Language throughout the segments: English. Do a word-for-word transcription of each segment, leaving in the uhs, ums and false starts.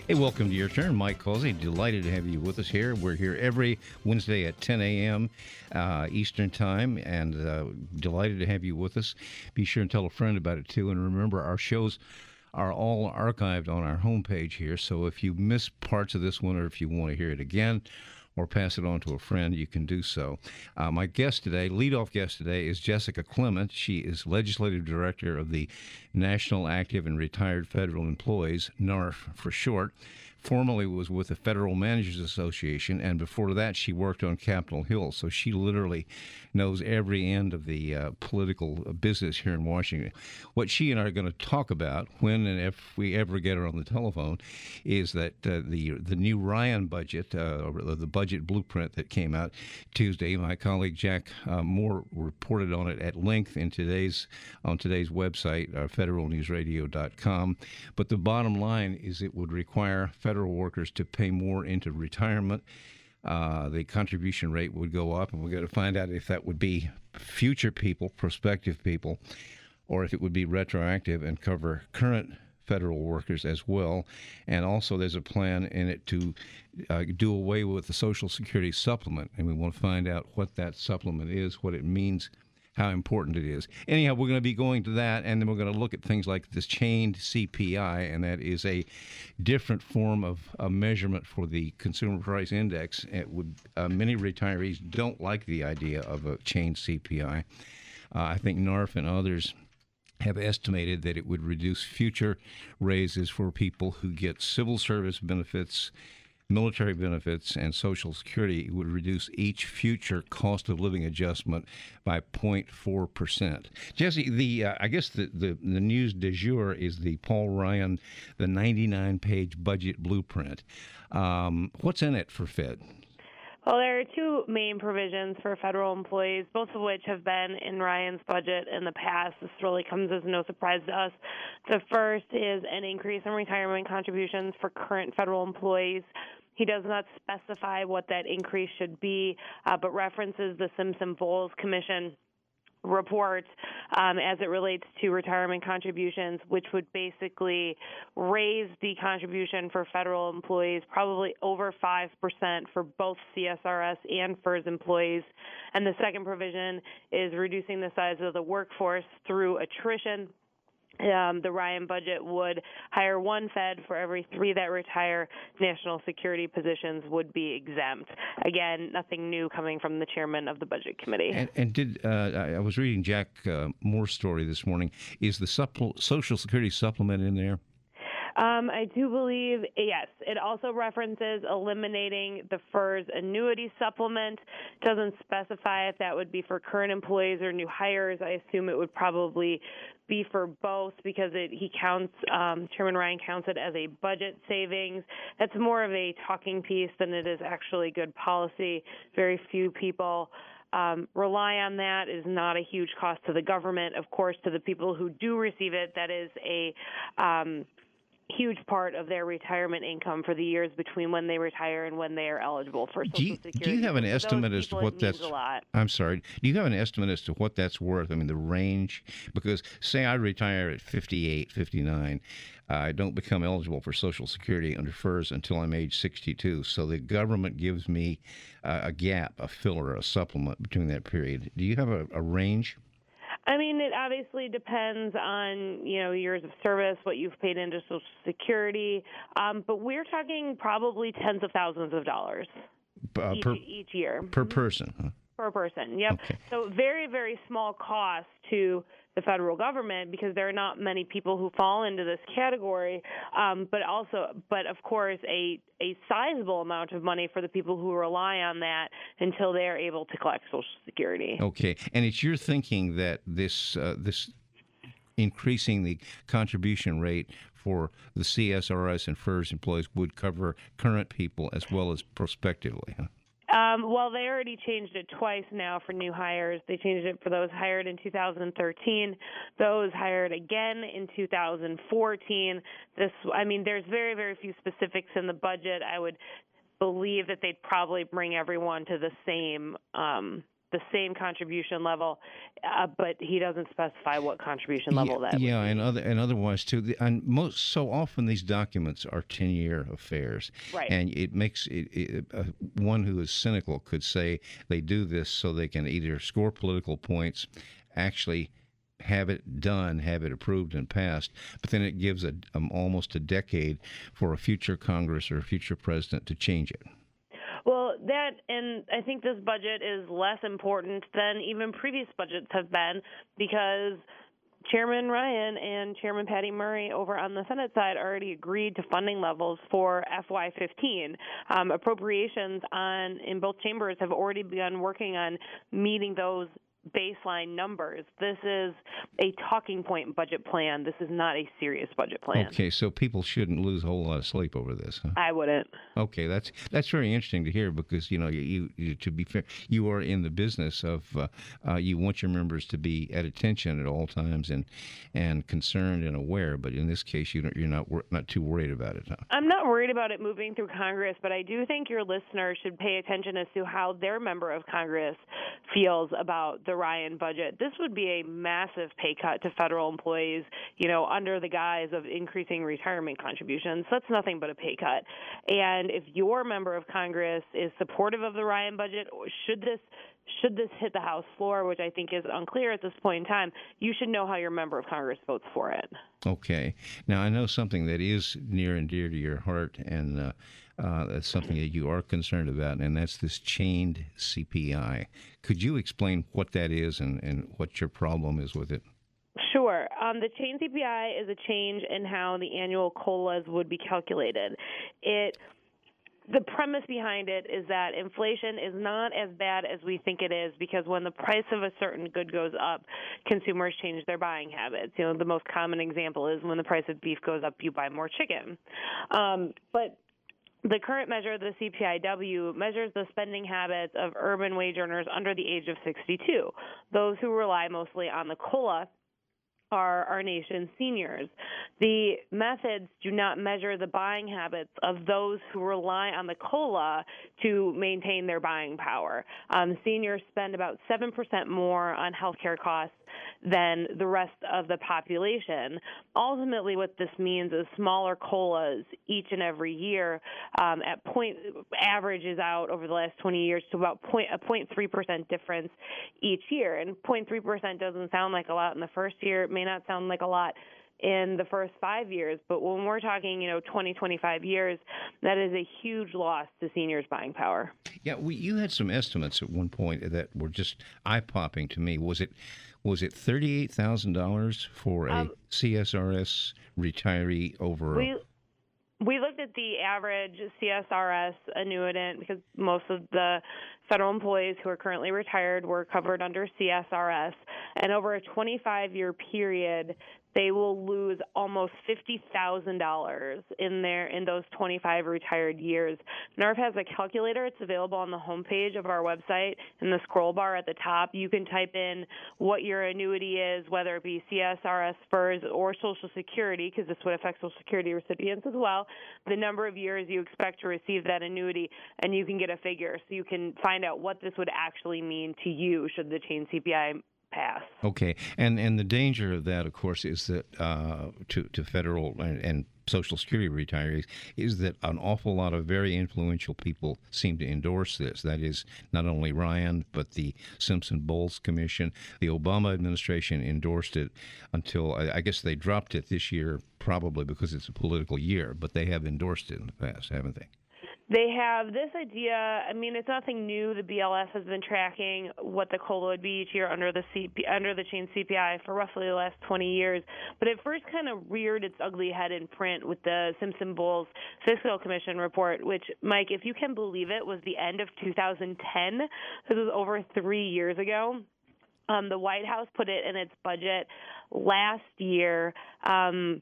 Hey, welcome to Your Turn. Mike Causey, delighted to have you with us here. We're here every Wednesday at ten a.m. Uh, Eastern Time, and uh, delighted to have you with us. Be sure and tell a friend about it, too. And remember, our shows are all archived on our homepage here, so if you miss parts of this one or if you want to hear it again or pass it on to a friend, you can do so. Uh, my guest today, leadoff guest today, is Jessica Clement. She is Legislative Director of the National Active and Retired Federal Employees, N A R F for short. Formerly was with the Federal Managers Association, and before that she worked on Capitol Hill, so she literally knows every end of the uh, political business here in Washington. What she and I are going to talk about, when and if we ever get her on the telephone, is that uh, the the new Ryan budget, uh, or the budget blueprint that came out Tuesday. My colleague Jack uh, Moore reported on it at length in today's on today's website, uh, federal news radio dot com. But the bottom line is it would require federal workers to pay more into retirement. Uh, the contribution rate would go up, and we're going to find out if that would be future people, prospective people, or if it would be retroactive and cover current federal workers as well. And also there's a plan in it to uh, do away with the Social Security supplement, and we want to find out what that supplement is, what it means, how important it is. Anyhow, we're going to be going to that, and then we're going to look at things like this chained C P I, and that is a different form of a measurement for the Consumer Price Index. It would uh, many retirees don't like the idea of a chained C P I. Uh, I think N A R F and others have estimated that it would reduce future raises for people who get civil service benefits, military benefits, and Social Security. It would reduce each future cost of living adjustment by zero point four percent. Jesse, the uh, I guess the, the, the news du jour is the Paul Ryan, the ninety-nine page budget blueprint. Um, what's in it for Fed? Well, there are two main provisions for federal employees, both of which have been in Ryan's budget in the past. This really comes as no surprise to us. The first is an increase in retirement contributions for current federal employees. He does not specify what that increase should be, uh, but references the Simpson-Bowles Commission report um, as it relates to retirement contributions, which would basically raise the contribution for federal employees probably over five percent for both C S R S and F E R S employees. And the second provision is reducing the size of the workforce through attrition. Um, the Ryan budget would hire one Fed for every three that retire. National security positions would be exempt. Again, nothing new coming from the chairman of the Budget Committee. And, and did uh, I was reading Jack uh, Moore's story this morning. Is the supple- Social Security supplement in there? Um, I do believe, yes. It also references eliminating the F E R S annuity supplement. It doesn't specify if that would be for current employees or new hires. I assume it would probably be for both because it, he counts, um, Chairman Ryan counts it as a budget savings. That's more of a talking piece than it is actually good policy. Very few people Um, rely on that. It is not a huge cost to the government. Of course, to the people who do receive it, that is a um, huge part of their retirement income for the years between when they retire and when they are eligible for Social do you, Security. Do you have an For estimate those as to people, what it means that's? a lot. I'm sorry. Do you have an estimate as to what that's worth? I mean, the range. Because say I retire at fifty-eight, fifty-nine, uh, I don't become eligible for Social Security under F E R S until I'm age sixty-two. So the government gives me uh, a gap, a filler, a supplement between that period. Do you have a, a range? I mean, it obviously depends on, you know, years of service, what you've paid into Social Security, um, but we're talking probably tens of thousands of dollars Uh, each, per, each year. Per person, huh? Per person, yep. Okay. So very, very small cost to the federal government because there are not many people who fall into this category, um, but also, but of course, a, a sizable amount of money for the people who rely on that until they are able to collect Social Security. Okay, and it's your thinking that this uh, this increasing the contribution rate for the C S R S and F E R S employees would cover current people as well as prospectively, huh? Um, well, they already changed it twice now for new hires. They changed it for those hired in two thousand thirteen, those hired again in two thousand fourteen. This, I mean, there's very, very few specifics in the budget. I would believe that they'd probably bring everyone to the same um, the same contribution level, uh, but he doesn't specify what contribution level yeah, that yeah, would be. and other and otherwise too. The, and most so often these documents are ten-year affairs, Right. and it makes it, it uh, one who is cynical could say they do this so they can either score political points, actually have it done, have it approved and passed, but then it gives a um, almost a decade for a future Congress or a future president to change it. Well, that, and I think this budget is less important than even previous budgets have been, because Chairman Ryan and Chairman Patty Murray over on the Senate side already agreed to funding levels for F Y fifteen. Um, appropriations on in both chambers have already begun working on meeting those baseline numbers. This is a talking point budget plan. This is not a serious budget plan. Okay, so people shouldn't lose a whole lot of sleep over this, huh? I wouldn't. Okay, that's that's very interesting to hear, because you know you, you to be fair, you are in the business of uh, uh, you want your members to be at attention at all times and and concerned and aware. But in this case, you don't, you're not not too worried about it, huh? I'm not worried about it moving through Congress, but I do think your listeners should pay attention as to how their member of Congress feels about the Ryan budget. This would be a massive pay cut to federal employees, you know, under the guise of increasing retirement contributions. That's nothing but a pay cut. And if your member of Congress is supportive of the Ryan budget, should this should this hit the House floor, which I think is unclear at this point in time, you should know how your member of Congress votes for it. Okay. Now, I know something that is near and dear to your heart, and uh, uh, that's something that you are concerned about, and that's this chained C P I. Could you explain what that is and, and what your problem is with it? Sure. Um, the chain C P I is a change in how the annual COLAs would be calculated. It The premise behind it is that inflation is not as bad as we think it is, because when the price of a certain good goes up, consumers change their buying habits. You know, the most common example is when the price of beef goes up, you buy more chicken. Um, but the current measure, the C P I W, measures the spending habits of urban wage earners under the age of sixty-two, those who rely mostly on the COLA are our nation's seniors. The methods do not measure the buying habits of those who rely on the COLA to maintain their buying power. Um, seniors spend about seven percent more on healthcare costs than the rest of the population. Ultimately, what this means is smaller COLAs each and every year um, at point averages out over the last twenty years to about point, a zero point three percent difference each year. And zero point three percent doesn't sound like a lot in the first year. It may not sound like a lot in the first five years, but when we're talking, you know, twenty, twenty-five years, that is a huge loss to seniors' buying power. Yeah, we, you had some estimates at one point that were just eye-popping to me. Was it was it thirty-eight thousand dollars for a um, C S R S retiree over? We, we looked at the average C S R S annuitant, because most of the federal employees who are currently retired were covered under C S R S, and over a twenty-five year period, they will lose almost fifty thousand dollars in their in those twenty-five retired years. N A R F has a calculator. It's available on the homepage of our website. In the scroll bar at the top, you can type in what your annuity is, whether it be C S R S, F E R S, or Social Security, because this would affect Social Security recipients as well, the number of years you expect to receive that annuity, and you can get a figure. So you can find out what this would actually mean to you should the chain C P I pass. Okay, and and the danger of that, of course, is that uh, to to federal and, and Social Security retirees is that an awful lot of very influential people seem to endorse this. That is, not only Ryan, but the Simpson-Bowles Commission. The Obama administration endorsed it until, I, I guess they dropped it this year, probably because it's a political year, but they have endorsed it in the past, haven't they? They have this idea. I mean, it's nothing new. The B L S has been tracking what the COLA would be each year under the C P, under the chain C P I for roughly the last twenty years. But it first kind of reared its ugly head in print with the Simpson-Bowles Fiscal Commission report, which, Mike, if you can believe it, was the end of two thousand ten. This was over three years ago. Um, the White House put it in its budget last year. Um,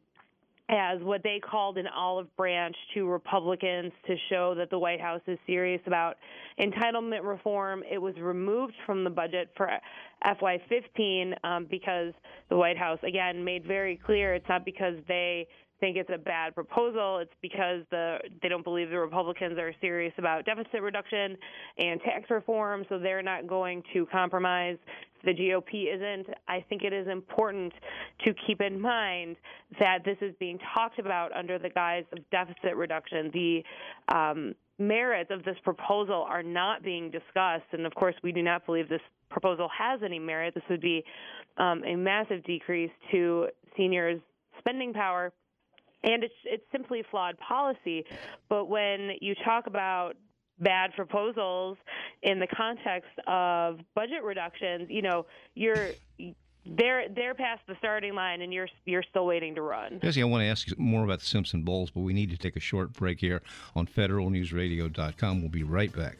as what they called an olive branch to Republicans to show that the White House is serious about entitlement reform. It was removed from the budget for F Y fifteen um, because the White House, again, made very clear it's not because they think it's a bad proposal, it's because the they don't believe the Republicans are serious about deficit reduction and tax reform, so they're not going to compromise. The G O P isn't. I think it is important to keep in mind that this is being talked about under the guise of deficit reduction. The um, merits of this proposal are not being discussed, and of course we do not believe this proposal has any merit. This would be um, a massive decrease to seniors' spending power, and it's, it's simply flawed policy. But when you talk about bad proposals in the context of budget reductions, you know, you're they're they're past the starting line, and you're you're still waiting to run. Jesse, I want to ask you more about the Simpson Bowls, but we need to take a short break here on federal news radio dot com. We'll be right back.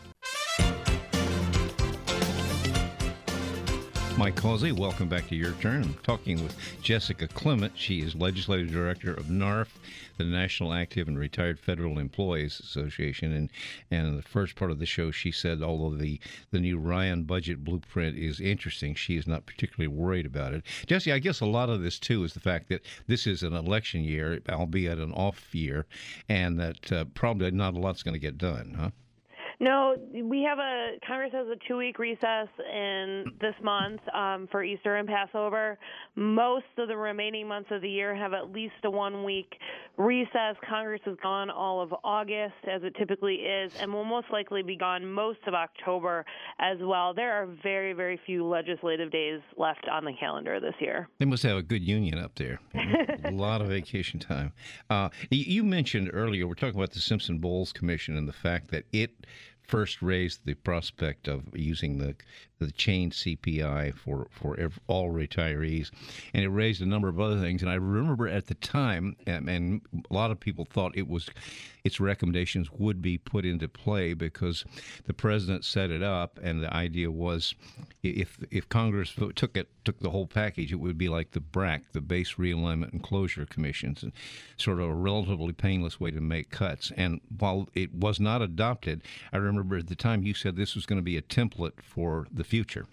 Mike Causey, welcome back to Your Turn. I'm talking with Jessica Clement. She is Legislative Director of N A R F, the National Active and Retired Federal Employees Association. And, and in the first part of the show, she said, although the, the new Ryan budget blueprint is interesting, she is not particularly worried about it. Jesse, I guess a lot of this, too, is the fact that this is an election year, albeit an off year, and that uh, probably not a lot's going to get done, huh? No, we have a Congress has a two-week recess in this month um, for Easter and Passover. Most of the remaining months of the year have at least a one-week recess. Congress is gone all of August, as it typically is, and will most likely be gone most of October as well. There are very, very few legislative days left on the calendar this year. They must have a good union up there. A lot of vacation time. Uh, you mentioned earlier, we're talking about the Simpson Bowles Commission and the fact that it first raised the prospect of using the the chain C P I for for ev- all retirees, and it raised a number of other things. And I remember at the time, and, and a lot of people thought it was its recommendations would be put into play because the president set it up, and the idea was if if Congress took it took the whole package, it would be like the B R A C, the Base Realignment and Closure Commissions, and sort of a relatively painless way to make cuts. And while it was not adopted, I remember at the time you said this was going to be a template for the future.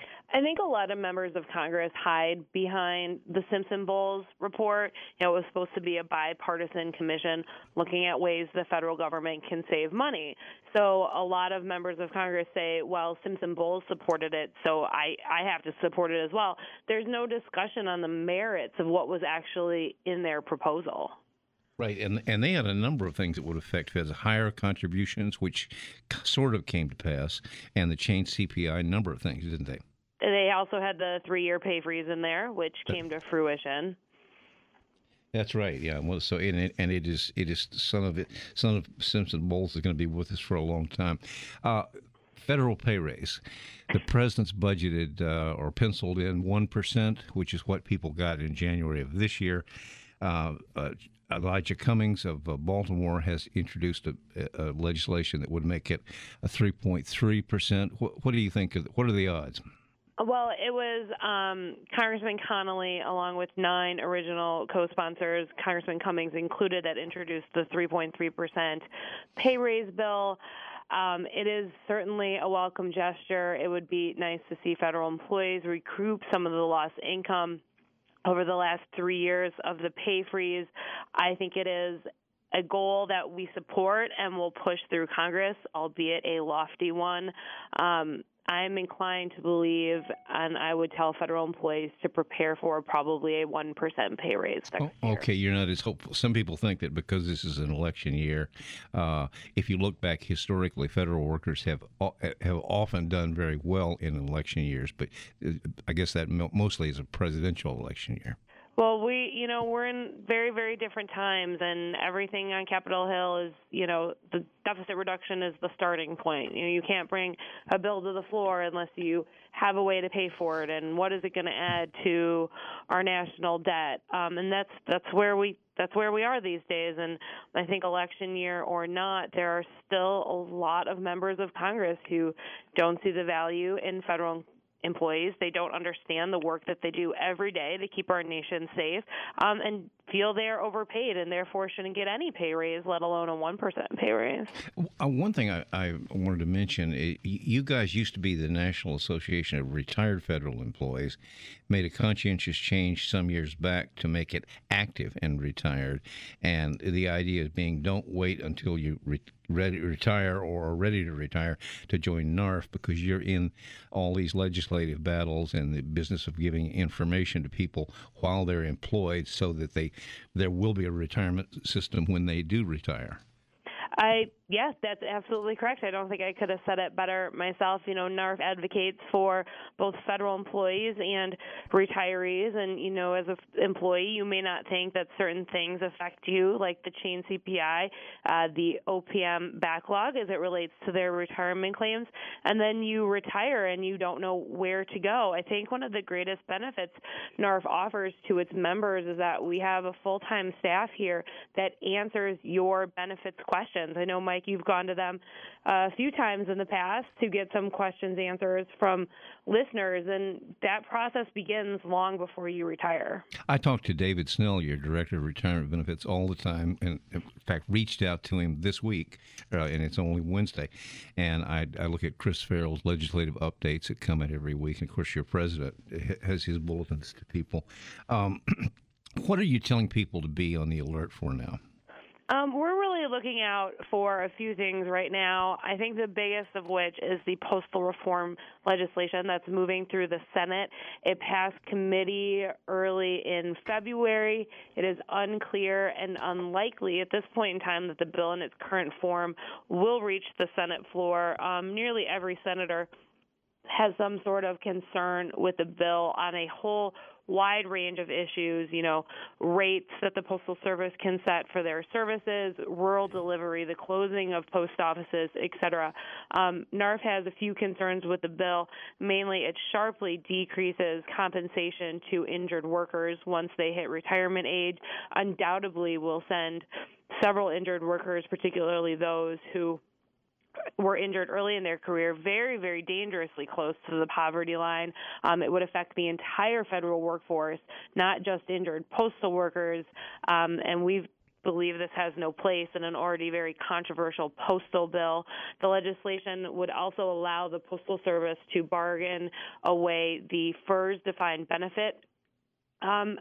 I think a lot of members of Congress hide behind the Simpson Bowles report. You know, it was supposed to be a bipartisan commission looking at ways the federal government can save money. So a lot of members of Congress say, well, Simpson Bowles supported it, so I, I have to support it as well. There's no discussion on the merits of what was actually in their proposal. Right, and and they had a number of things that would affect feds, higher contributions, which sort of came to pass, and the chain C P I, a number of things, didn't they? They also had the three-year pay freeze in there, which came to fruition. That's right. Yeah. Well, so and it, and it is it is some of it. Some of Simpson Bowles is going to be with us for a long time. Uh, federal pay raise. The president's budgeted uh, or penciled in one percent, which is what people got in January of this year. Uh, uh, Elijah Cummings of uh, Baltimore has introduced a, a legislation that would make it a three point three percent. What, what do you think? Of, what are the odds? Well, it was um, Congressman Connolly, along with nine original co-sponsors, Congressman Cummings included, that introduced the three point three percent pay raise bill. Um, it is certainly a welcome gesture. It would be nice to see federal employees recoup some of the lost income over the last three years of the pay freeze. I think it is a goal that we support and will push through Congress, albeit a lofty one. Um, I'm inclined to believe, and I would tell federal employees to prepare for probably a one percent pay raise next oh, okay, year. You're not as hopeful. Some people think that because this is an election year, uh, if you look back historically, federal workers have have often done very well in election years, but I guess that mostly is a presidential election year. Well, we, you know, we're in very, very different times, and everything on Capitol Hill is, you know, the deficit reduction is the starting point. You know, you can't bring a bill to the floor unless you have a way to pay for it, and what is it going to add to our national debt? Um, and that's that's where we that's where we are these days. And I think election year or not, there are still a lot of members of Congress who don't see the value in federal employees. They don't understand the work that they do every day to keep our nation safe. Um, and feel they're overpaid and therefore shouldn't get any pay raise, let alone a one percent pay raise. Uh, one thing I, I wanted to mention, uh, you guys used to be the National Association of Retired Federal Employees, made a conscientious change some years back to make it active and retired. And the idea is being don't wait until you re- ready retire or are ready to retire to join NARF, because you're in all these legislative battles and the business of giving information to people while they're employed so that they there will be a retirement system when they do retire. I yes, that's absolutely correct. I don't think I could have said it better myself. You know, NARF advocates for both federal employees and retirees. And, you know, as an employee, you may not think that certain things affect you, like the chain C P I, uh, the O P M backlog as it relates to their retirement claims. And then you retire and you don't know where to go. I think one of the greatest benefits NARF offers to its members is that we have a full-time staff here that answers your benefits questions. I know, Mike, you've gone to them a few times in the past to get some questions answers from listeners, and that process begins long before you retire. I talk to David Snell, your Director of Retirement Benefits, all the time, and in fact reached out to him this week, uh, and it's only Wednesday, and I, I look at Chris Farrell's legislative updates that come out every week, and of course your president has his bulletins to people. Um, what are you telling people to be on the alert for now? Um, we're really looking out for a few things right now. I think the biggest of which is the postal reform legislation that's moving through the Senate. It passed committee early in February. It is unclear and unlikely at this point in time that the bill in its current form will reach the Senate floor. Um, nearly every senator has some sort of concern with the bill on a whole wide range of issues, you know, rates that the Postal Service can set for their services, rural delivery, the closing of post offices, et cetera. Um, NARF has a few concerns with the bill. Mainly, it sharply decreases compensation to injured workers once they hit retirement age. Undoubtedly will send several injured workers, particularly those who were injured early in their career, very, very dangerously close to the poverty line. Um, it would affect the entire federal workforce, not just injured postal workers. Um, and we believe this has no place in an already very controversial postal bill. The legislation would also allow the Postal Service to bargain away the F E R S defined benefit um,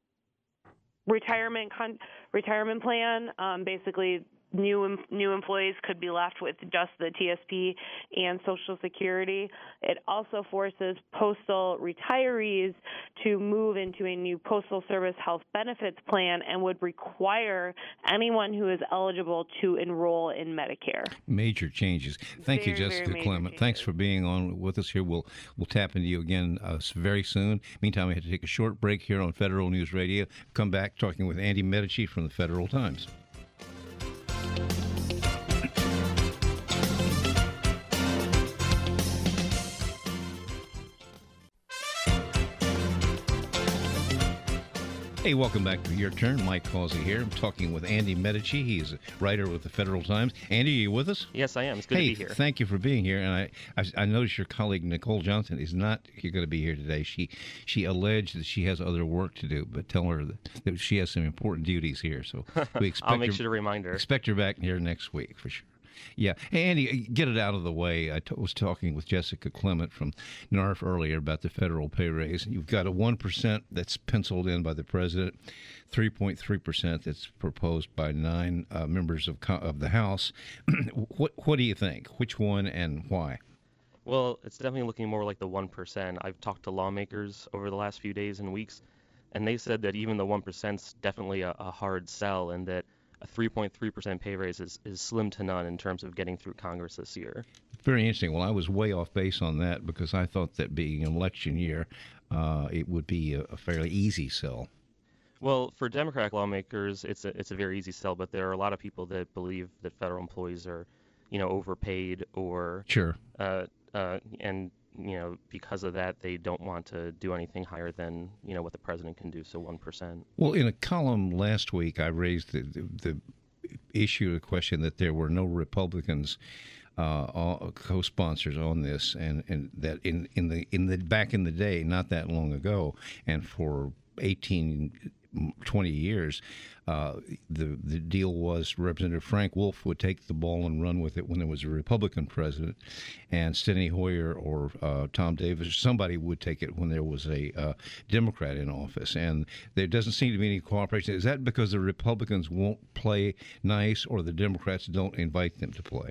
retirement con- retirement plan. Um, basically, New new employees could be left with just the T S P and Social Security. It also forces postal retirees to move into a new Postal Service health benefits plan and would require anyone who is eligible to enroll in Medicare. Major changes. Thank very, you, Jessica Clement. Changes. Thanks for being on with us here. We'll we'll tap into you again uh, very soon. Meantime, we have to take a short break here on Federal News Radio. Come back talking with Andy Medici from the Federal Times. Hey, welcome back to Your Turn. Mike Causey here. I'm talking with Andy Medici. He's a writer with the Federal Times. Andy, are you with us? Yes, I am. It's good hey, to be here. Thank you for being here. And I, I, I noticed your colleague Nicole Johnson is not going to be here today. She she alleged that she has other work to do, but tell her that, that she has some important duties here. So we expect I'll make her, sure to remind her. Expect her back here next week for sure. Yeah. Hey, Andy, get it out of the way. I t- was talking with Jessica Clement from NARF earlier about the federal pay raise. You've got a one percent that's penciled in by the president, three point three percent that's proposed by nine uh, members of, co- of the House. what, what do you think? Which one and why? Well, it's definitely looking more like the one percent. I've talked to lawmakers over the last few days and weeks, and they said that even the one percent is definitely a, a hard sell, and that a three point three percent pay raise is, is slim to none in terms of getting through Congress this year. Very interesting. Well, I was way off base on that because I thought that being an election year, uh, it would be a, a fairly easy sell. Well, for Democratic lawmakers, it's a it's a very easy sell, but there are a lot of people that believe that federal employees are, you know, overpaid or sure, uh, uh, and you know, because of that, they don't want to do anything higher than, you know, what the president can do, so one percent. Well, in a column last week, I raised the, the, the issue, the question that there were no Republicans uh, co-sponsors on this, and, and that in, in the in the back in the day, not that long ago, and for eighteen twenty years. Uh, the the deal was Representative Frank Wolf would take the ball and run with it when there was a Republican president, and Steny Hoyer or uh, Tom Davis, somebody would take it when there was a uh, Democrat in office. And there doesn't seem to be any cooperation. Is that because the Republicans won't play nice, or the Democrats don't invite them to play?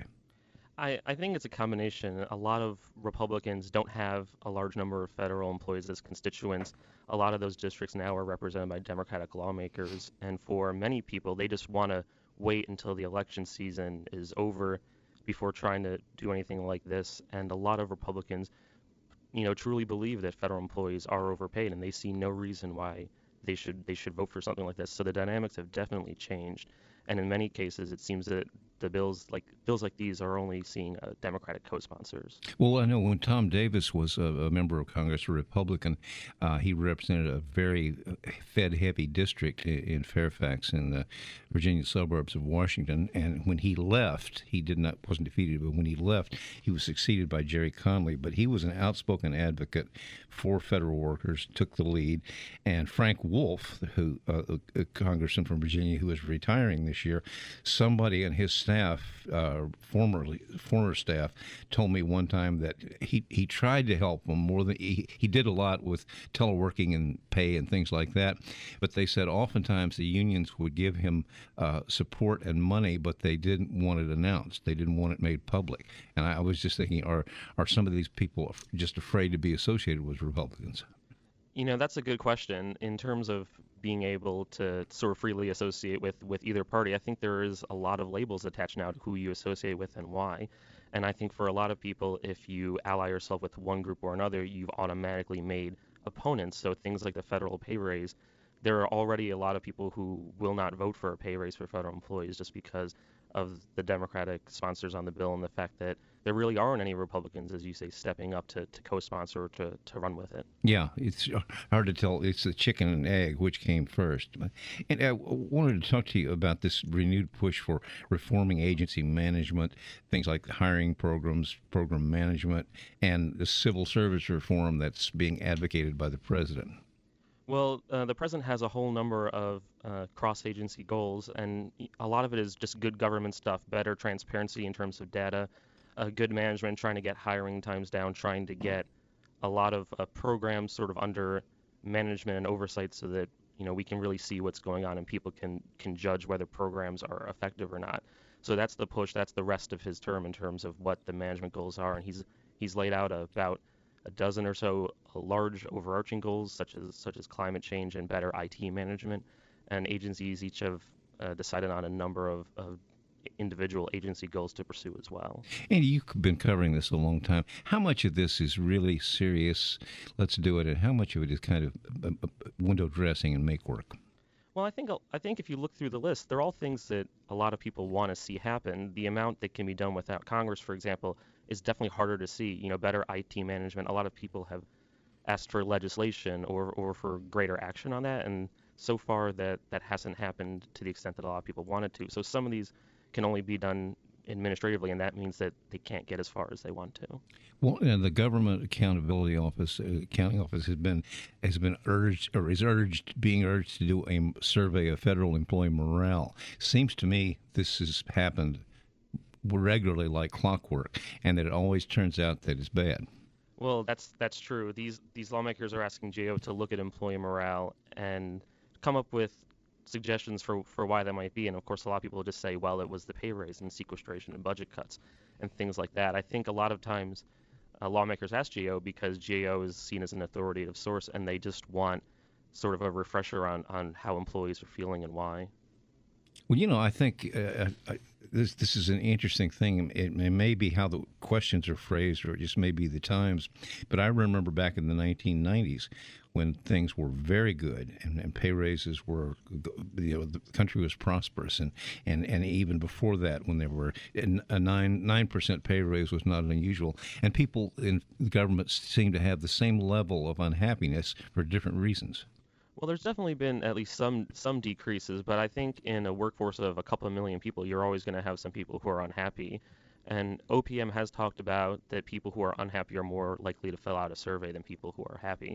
I, I think it's a combination. A lot of Republicans don't have a large number of federal employees as constituents. A lot of those districts now are represented by Democratic lawmakers. And for many people, they just want to wait until the election season is over before trying to do anything like this. And a lot of Republicans, you know, truly believe that federal employees are overpaid, and they see no reason why they should they should vote for something like this. So the dynamics have definitely changed. And in many cases, it seems that the bills like bills like these are only seeing uh, Democratic co-sponsors. Well, I know when Tom Davis was a, a member of Congress, a Republican, uh, he represented a very Fed-heavy district in, in Fairfax, in the Virginia suburbs of Washington. And when he left, he did not wasn't defeated, but when he left, he was succeeded by Jerry Conley. But he was an outspoken advocate for federal workers, took the lead, and Frank Wolf, who uh, a congressman from Virginia who is retiring this year, somebody in his staff, uh, formerly former staff, told me one time that he, he tried to help them more than he, he did a lot with teleworking and pay and things like that. But they said oftentimes the unions would give him uh, support and money, but they didn't want it announced. They didn't want it made public. And I, I was just thinking, are are some of these people just afraid to be associated with Republicans? You know, that's a good question. In terms of being able to sort of freely associate with, with either party, I think there is a lot of labels attached now to who you associate with and why. And I think for a lot of people, if you ally yourself with one group or another, you've automatically made opponents. So things like the federal pay raise, there are already a lot of people who will not vote for a pay raise for federal employees just because of the Democratic sponsors on the bill and the fact that there really aren't any Republicans, as you say, stepping up to, to co-sponsor or to, to run with it. Yeah, it's hard to tell. It's the chicken and egg, which came first. And I wanted to talk to you about this renewed push for reforming agency management, things like hiring programs, program management, and the civil service reform that's being advocated by the president. Well, uh, the president has a whole number of uh, cross-agency goals, and a lot of it is just good government stuff, better transparency in terms of data, uh, good management, trying to get hiring times down, trying to get a lot of uh, programs sort of under management and oversight so that, you know, we can really see what's going on and people can, can judge whether programs are effective or not. So that's the push. That's the rest of his term in terms of what the management goals are, and he's he's laid out about a dozen or so large overarching goals, such as such as climate change and better I T management. And agencies each have uh, decided on a number of, of individual agency goals to pursue as well. And you've been covering this a long time. How much of this is really serious, let's do it, and how much of it is kind of window dressing and make work? Well, I think I think if you look through the list, they're all things that a lot of people want to see happen. The amount that can be done without Congress, for example, is definitely harder to see. You know, better I T management. A lot of people have asked for legislation or, or for greater action on that, and so far that, that hasn't happened to the extent that a lot of people wanted to. So some of these can only be done administratively, and that means that they can't get as far as they want to. Well, and the Government Accountability Office, uh, Accounting Office, has been has been urged or is urged, being urged to do a survey of federal employee morale. Seems to me this has happened regularly like clockwork, and that it always turns out that it's bad. Well, that's that's true. These these lawmakers are asking G A O to look at employee morale and come up with suggestions for, for why that might be. And of course, a lot of people will just say, well, it was the pay raise and sequestration and budget cuts and things like that. I think a lot of times uh, lawmakers ask G A O because G A O is seen as an authoritative source, and they just want sort of a refresher on, on how employees are feeling and why. Well, you know, I think uh, I, this this is an interesting thing. It, it may be how the questions are phrased, or it just may be the times. But I remember back in the nineteen nineties when things were very good and, and pay raises were, you know, the country was prosperous, and, and, and even before that, when there were a nine nine percent pay raise was not unusual, and people in the government seemed to have the same level of unhappiness for different reasons. Well, there's definitely been at least some some decreases, but I think in a workforce of a couple of million people, you're always going to have some people who are unhappy. And O P M has talked about that people who are unhappy are more likely to fill out a survey than people who are happy.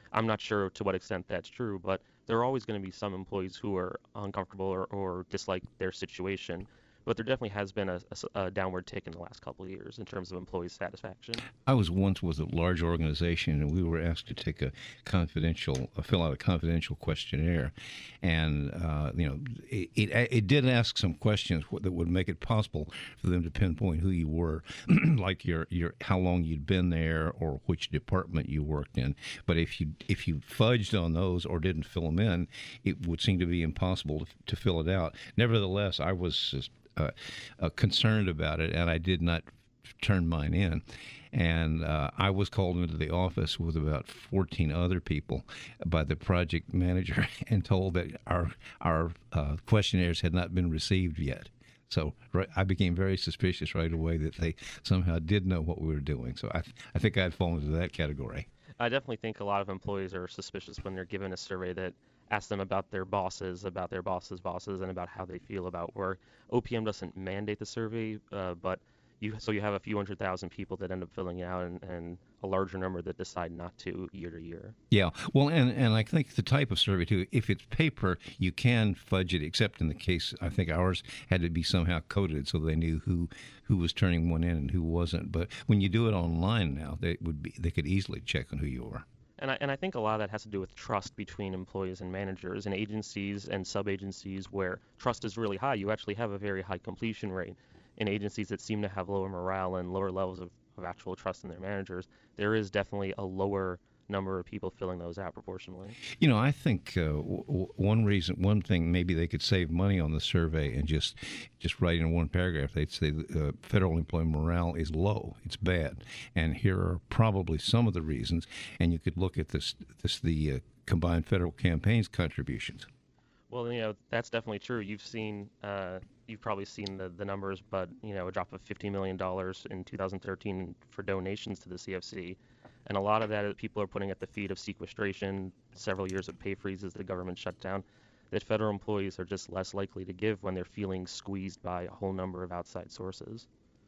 I'm not sure to what extent that's true, but there are always going to be some employees who are uncomfortable or, or dislike their situation. But there definitely has been a, a s- a downward tick in the last couple of years in terms of employee satisfaction. I was once with a large organization, and we were asked to take a confidential, uh, fill out a confidential questionnaire, and uh, you know, it, it it did ask some questions that would make it possible for them to pinpoint who you were, like your your how long you'd been there or which department you worked in. But if you if you fudged on those or didn't fill them in, it would seem to be impossible to, to fill it out. Nevertheless, I was uh, uh, concerned about it, and I did not turn mine in. And uh, I was called into the office with about fourteen other people by the project manager and told that our our uh, questionnaires had not been received yet. So right, I became very suspicious right away that they somehow did know what we were doing. So I, I think I'd fallen into that category. I definitely think a lot of employees are suspicious when they're given a survey that asks them about their bosses, about their bosses' bosses, and about how they feel about work. O P M doesn't mandate the survey, uh, but you so you have a few hundred thousand people that end up filling it out, and, and a larger number that decide not to year to year. Yeah, well, and, and I think the type of survey, too, if it's paper, you can fudge it, except in the case, I think ours had to be somehow coded so they knew who who was turning one in and who wasn't. But when you do it online now, they would be they could easily check on who you are. And I, and I think a lot of that has to do with trust between employees and managers. In agencies and sub-agencies where trust is really high, you actually have a very high completion rate. In agencies that seem to have lower morale and lower levels of, of actual trust in their managers, there is definitely a lower number of people filling those out proportionally. You know, I think uh, w- w- one reason, one thing, maybe they could save money on the survey and just just write in one paragraph. They'd say uh, federal employee morale is low, it's bad, and here are probably some of the reasons. And you could look at this, this the uh, combined federal campaigns contributions. Well, you know, that's definitely true. You've seen, uh, you've probably seen the, the numbers, but, you know, a drop of fifty million dollars in two thousand thirteen for donations to the C F C. And a lot of that is people are putting at the feet of sequestration, several years of pay freezes, the government shutdown, that federal employees are just less likely to give when they're feeling squeezed by a whole number of outside sources.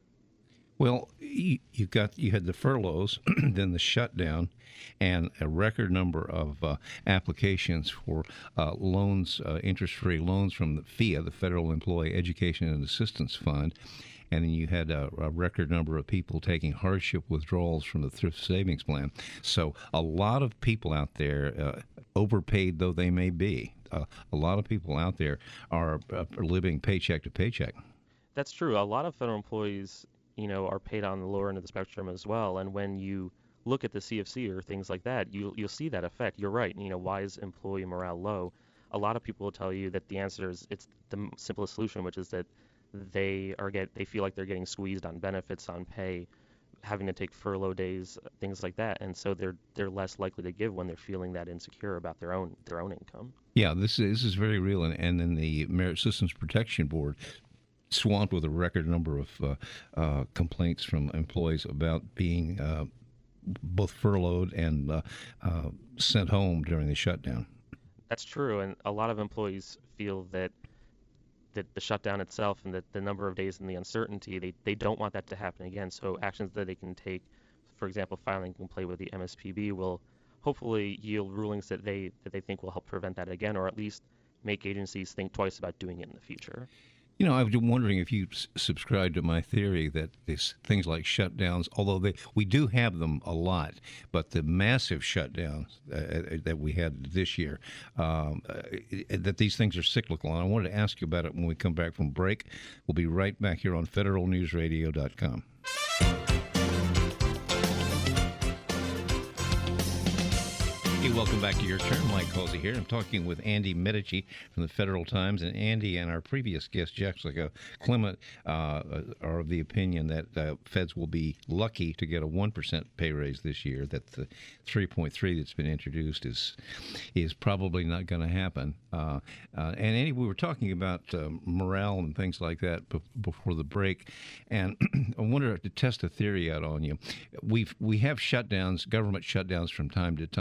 Well, you, you got you had the furloughs, then the shutdown, and a record number of uh, applications for uh, loans, uh, interest-free loans from the F E A, the Federal Employee Education and Assistance Fund, and then you had a, a record number of people taking hardship withdrawals from the Thrift Savings Plan. So a lot of people out there, uh, overpaid though they may be, uh, a lot of people out there are, uh, are living paycheck to paycheck. That's true. A lot of federal employees, you know, are paid on the lower end of the spectrum as well. And when you look at the C F C or things like that, you, you'll see that effect. You're right. You know, why is employee morale low? A lot of people will tell you that the answer is it's the simplest solution, which is that they are get they feel like they're getting squeezed on benefits, on pay, having to take furlough days, things like that, and so they're they're less likely to give when they're feeling that insecure about their own their own income. Yeah, this is, this is very real, and, and then the Merit Systems Protection Board, swamped with a record number of uh, uh, complaints from employees about being uh, both furloughed and uh, uh, sent home during the shutdown. That's true, and a lot of employees feel that that the shutdown itself and that the number of days and the uncertainty, they, they don't want that to happen again. So actions that they can take, for example, filing a complaint with the M S P B, will hopefully yield rulings that they that they think will help prevent that again, or at least make agencies think twice about doing it in the future. You know, I've been wondering if you s- subscribe to my theory that these things like shutdowns, although they, we do have them a lot, but the massive shutdowns uh, that we had this year, um, uh, that these things are cyclical. And I wanted to ask you about it when we come back from break. We'll be right back here on federal news radio dot com. Hey, welcome back to Your Turn. Mike Causey here. I'm talking with Andy Medici from the Federal Times, and Andy and our previous guest, Jessica Clement, uh, are of the opinion that uh, feds will be lucky to get a one percent pay raise this year, that the three point three that's been introduced is is probably not going to happen. Uh, uh, and Andy, we were talking about uh, morale and things like that b- before the break, and I wanted to test a theory out on you. We've, we have shutdowns, government shutdowns from time to time, but they're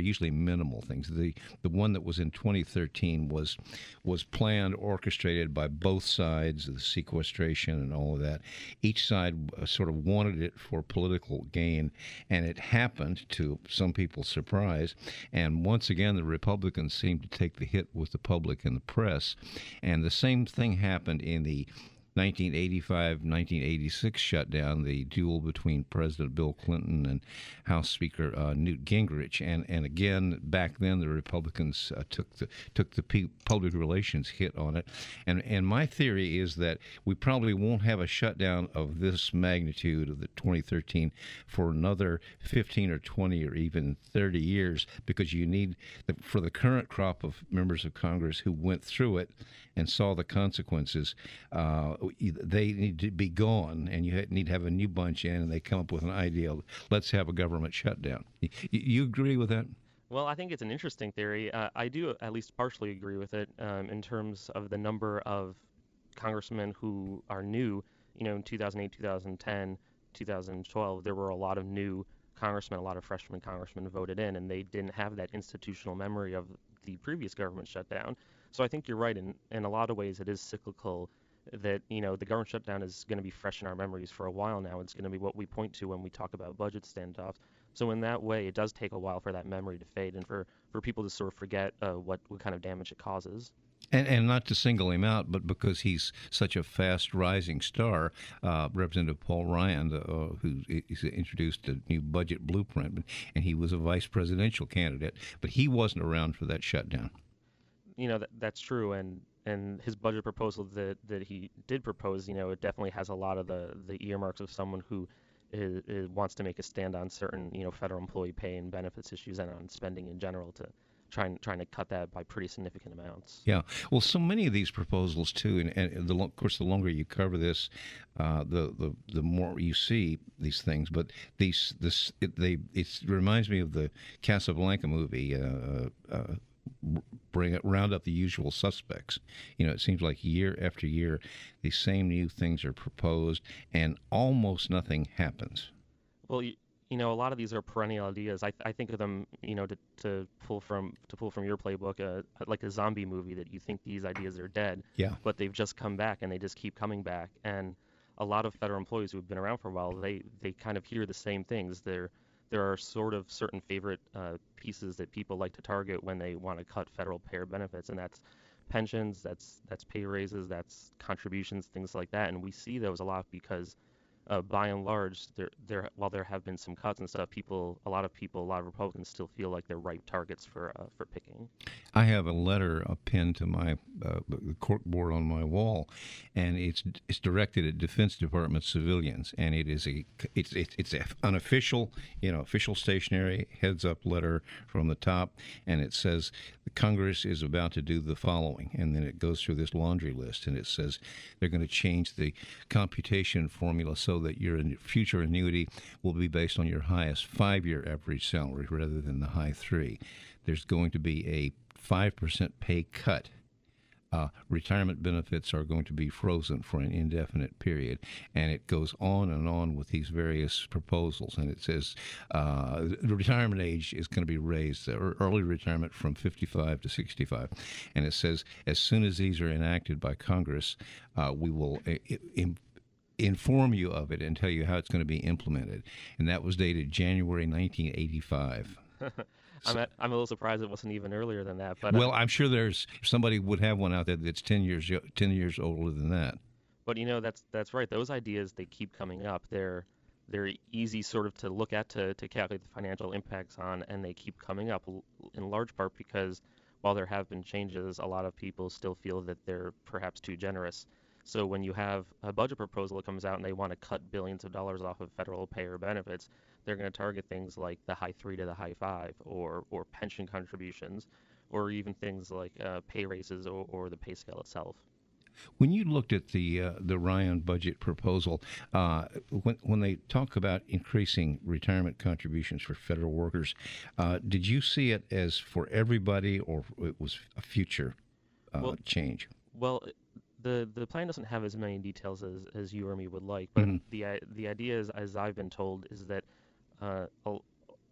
usually minimal things. The the one that was in twenty thirteen was was planned, orchestrated by both sides, the sequestration and all of that. Each side uh, sort of wanted it for political gain, and it happened, to some people's surprise. And once again, the Republicans seemed to take the hit with the public and the press. And the same thing happened in the nineteen eighty-five nineteen eighty-six shutdown, the duel between President Bill Clinton and House Speaker uh, Newt Gingrich. And, and again, back then, the Republicans uh, took the took the pe- public relations hit on it. And and my theory is that we probably won't have a shutdown of this magnitude of the twenty thirteen for another fifteen or twenty or even thirty years, because you need, the, for the current crop of members of Congress who went through it and saw the consequences, uh, they need to be gone, and you need to have a new bunch in, and they come up with an idea. Let's have a government shutdown. You, you agree with that? Well, I think it's an interesting theory. Uh, I do at least partially agree with it um, in terms of the number of congressmen who are new. You know, in two thousand eight, two thousand ten, two thousand twelve, there were a lot of new congressmen, a lot of freshman congressmen voted in, and they didn't have that institutional memory of the previous government shutdown. So I think you're right. In, in a lot of ways, it is cyclical, that, you know, the government shutdown is going to be fresh in our memories for a while now. It's going to be what we point to when we talk about budget standoffs. So in that way, it does take a while for that memory to fade and for, for people to sort of forget uh, what, what kind of damage it causes. And, and not to single him out, but because he's such a fast rising star, uh, Representative Paul Ryan, uh, who is introduced a new budget blueprint, and he was a vice presidential candidate, but he wasn't around for that shutdown. You know, that, that's true. And, and his budget proposal that, that he did propose, you know, it definitely has a lot of the, the earmarks of someone who is, is, wants to make a stand on certain, you know, federal employee pay and benefits issues and on spending in general, to trying trying to cut that by pretty significant amounts. Yeah, well, so many of these proposals too, and, and the, of course, the longer you cover this, uh, the, the the more you see these things. But these this it, they it reminds me of the Casablanca movie. Uh, uh, bring it round up the usual suspects. You know, it seems like year after year, these same new things are proposed, and almost nothing happens. Well, you, you know, a lot of these are perennial ideas. I, I think of them, you know, to, to pull from to pull from your playbook, uh, like a zombie movie, that you think these ideas are dead, yeah, but they've just come back and they just keep coming back. And a lot of federal employees who have been around for a while, they they kind of hear the same things. They're There are sort of certain favorite uh, pieces that people like to target when they want to cut federal payer benefits, and that's pensions, that's that's pay raises, that's contributions, things like that. And we see those a lot because, uh, by and large, there there while there have been some cuts and stuff, people, a lot of people, a lot of Republicans still feel like they're ripe targets for uh, for picking. I have a letter uh, pinned to my uh, the cork board on my wall, and it's it's directed at Defense Department civilians, and it is a it's it's it's an unofficial, you know, official stationery heads up letter from the top, and it says the Congress is about to do the following, and then it goes through this laundry list, and it says they're going to change the computation formula so that your future annuity will be based on your highest five-year average salary rather than the high three. There's going to be a five percent pay cut. Uh, retirement benefits are going to be frozen for an indefinite period. And it goes on and on with these various proposals. And it says uh, the retirement age is going to be raised, uh, early retirement from fifty-five to sixty-five. And it says as soon as these are enacted by Congress, uh, we will uh, in, inform you of it and tell you how it's going to be implemented. And that was dated January nineteen eighty-five. So, I'm, at, I'm a little surprised it wasn't even earlier than that. But well, uh, I'm sure there's somebody would have one out there that's ten years ten years older than that. But you know, that's that's right. Those ideas, they keep coming up. They're they're easy sort of to look at to, to calculate the financial impacts on, and they keep coming up in large part because while there have been changes, a lot of people still feel that they're perhaps too generous. So when you have a budget proposal that comes out and they want to cut billions of dollars off of federal payer benefits, they're going to target things like the high three to the high five, or or pension contributions, or even things like uh, pay raises or, or the pay scale itself. When you looked at the uh, the Ryan budget proposal, uh, when when they talk about increasing retirement contributions for federal workers, uh, did you see it as for everybody, or it was a future uh, well, change? Well. The the plan doesn't have as many details as, as you or me would like, but mm-hmm. the the idea is, as I've been told, is that uh,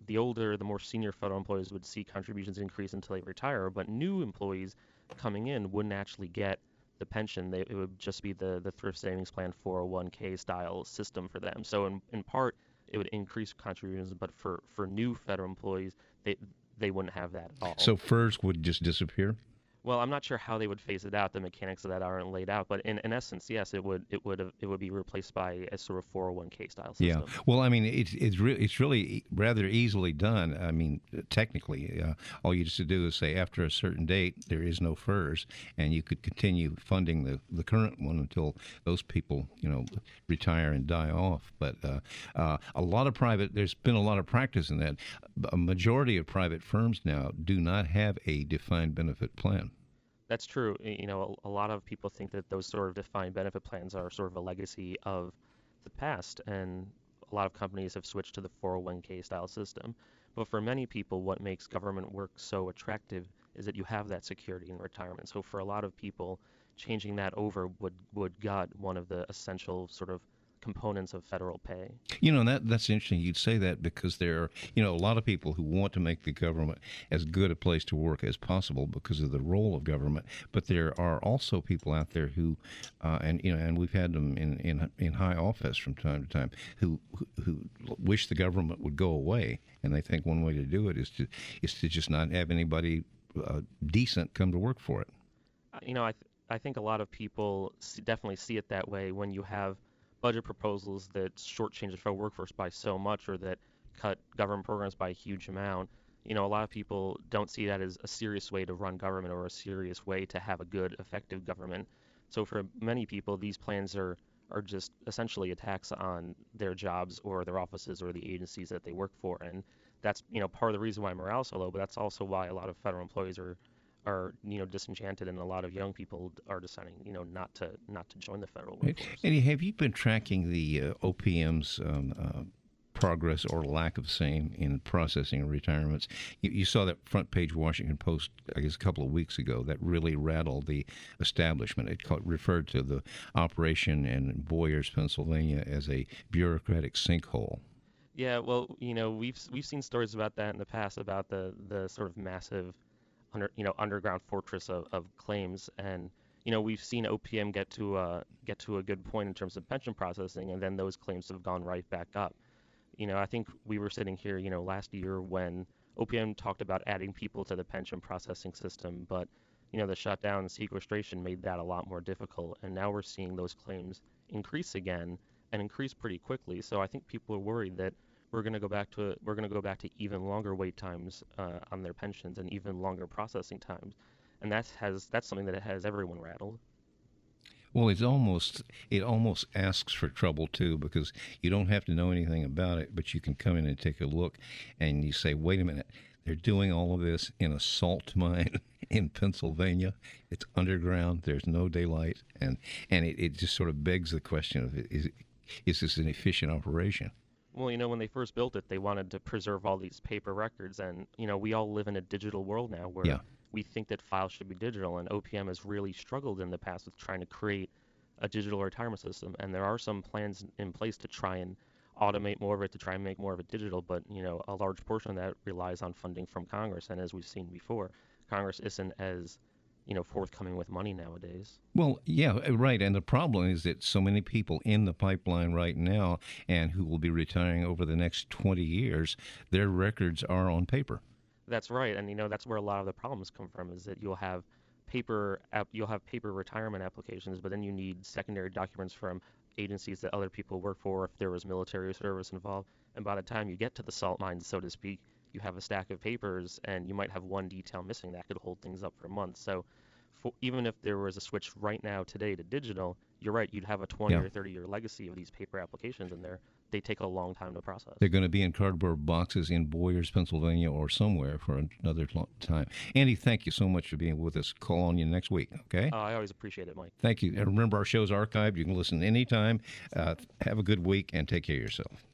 the older, the more senior federal employees would see contributions increase until they retire, but new employees coming in wouldn't actually get the pension. They, it would just be the, the thrift savings plan four oh one k style system for them. So in, in part, it would increase contributions, but for, for new federal employees, they they wouldn't have that at all. So F E R S would just disappear? Well, I'm not sure how they would phase it out. The mechanics of that aren't laid out, but in, in essence, yes, it would it would it would be replaced by a sort of four oh one k style system. Yeah. Well, I mean, it's it's really it's really rather easily done. I mean, technically, uh, all you just to do is say after a certain date there is no F E R S, and you could continue funding the, the current one until those people, you know, retire and die off. But uh, uh, a lot of private, there's been a lot of practice in that. A majority of private firms now do not have a defined benefit plan. That's true. You know, a, a lot of people think that those sort of defined benefit plans are sort of a legacy of the past, and a lot of companies have switched to the four oh one k style system. But for many people, what makes government work so attractive is that you have that security in retirement. So for a lot of people, changing that over would, would gut one of the essential sort of components of federal pay. You know, that that's interesting. You'd say that because there are, you know, a lot of people who want to make the government as good a place to work as possible because of the role of government. But there are also people out there who, uh, and you know, and we've had them in, in in high office from time to time who, who who wish the government would go away, and they think one way to do it is to is to just not have anybody uh, decent come to work for it. You know, I th- I think a lot of people see, definitely see it that way when you have budget proposals that shortchange the federal workforce by so much, or that cut government programs by a huge amount. You know, a lot of people don't see that as a serious way to run government or a serious way to have a good, effective government. So for many people, these plans are, are just essentially attacks on their jobs or their offices or the agencies that they work for. And that's, you know, part of the reason why morale is so low, but that's also why a lot of federal employees are are you know disenchanted, and a lot of young people are deciding you know not to not to join the federal workforce. Eddie, have you been tracking the uh, O P M's um, uh, progress or lack of same in processing retirements? You, you saw that front page Washington Post, I guess, a couple of weeks ago that really rattled the establishment. It called, referred to the operation in Boyers, Pennsylvania, as a bureaucratic sinkhole. Yeah, well, you know we've we've seen stories about that in the past, about the the sort of massive Under, you know, underground fortress of, of claims, and you know we've seen O P M get to uh, get to a good point in terms of pension processing, and then those claims have gone right back up. You know, I think we were sitting here, you know, last year when O P M talked about adding people to the pension processing system, but you know the shutdown and sequestration made that a lot more difficult, and now we're seeing those claims increase again and increase pretty quickly. So I think people are worried that we're going to go back to we're going to go back to even longer wait times uh, on their pensions and even longer processing times, and that has that's something that has everyone rattled. Well, it's almost it almost asks for trouble too, because you don't have to know anything about it, but you can come in and take a look, and you say, "Wait a minute, they're doing all of this in a salt mine in Pennsylvania. It's underground. There's no daylight," and and it, it just sort of begs the question of is is this an efficient operation? Well, you know, when they first built it, they wanted to preserve all these paper records, and you know, we all live in a digital world now where yeah. we think that files should be digital, and O P M has really struggled in the past with trying to create a digital retirement system, and there are some plans in place to try and automate more of it, to try and make more of it digital, but you know, a large portion of that relies on funding from Congress, and as we've seen before, Congress isn't as you know, forthcoming with money nowadays. Well, yeah, right. And the problem is that so many people in the pipeline right now and who will be retiring over the next twenty years, their records are on paper. That's right. And, you know, that's where a lot of the problems come from, is that you'll have paper app, you'll have paper retirement applications, but then you need secondary documents from agencies that other people work for if there was military service involved. And by the time you get to the salt mines, so to speak, you have a stack of papers, and you might have one detail missing that could hold things up for months. So for, even if there was a switch right now today to digital, you're right, you'd have a twenty yeah. or thirty year legacy of these paper applications in there. They take a long time to process. They're going to be in cardboard boxes in Boyers, Pennsylvania, or somewhere for another long time. Andy, thank you so much for being with us. Call on you next week, okay? Uh, I always appreciate it, Mike. Thank you. And remember, our show's archived. You can listen anytime. Uh, have a good week, and take care of yourself.